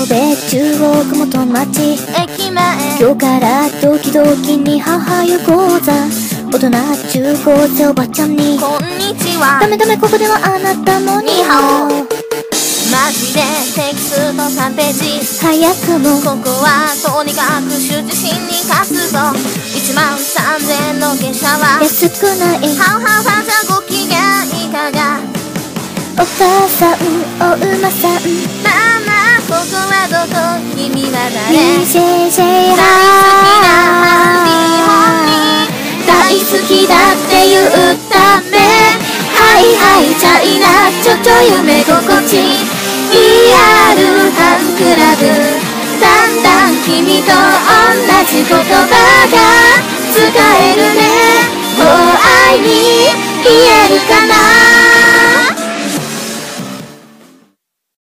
べ中央区元町駅前今日からドキドキに母湯講座大人中高生おばちゃんにこんにちは。 ダメダメここではあなたもニハオマジでテキスト3ページ早くもここはとにかく羞恥心に勝つぞ。1万3000円の下車は安くないハウハウハウじゃご機嫌いかが。 お母さんお馬さんママここはどこ君は誰 UJJ 大好きなハリーホニー大好きだって言うためはいはいチャイナちょちょ夢心地ER ファンクラブだんだん君と同じ言葉が使えるねもう愛に言えるかな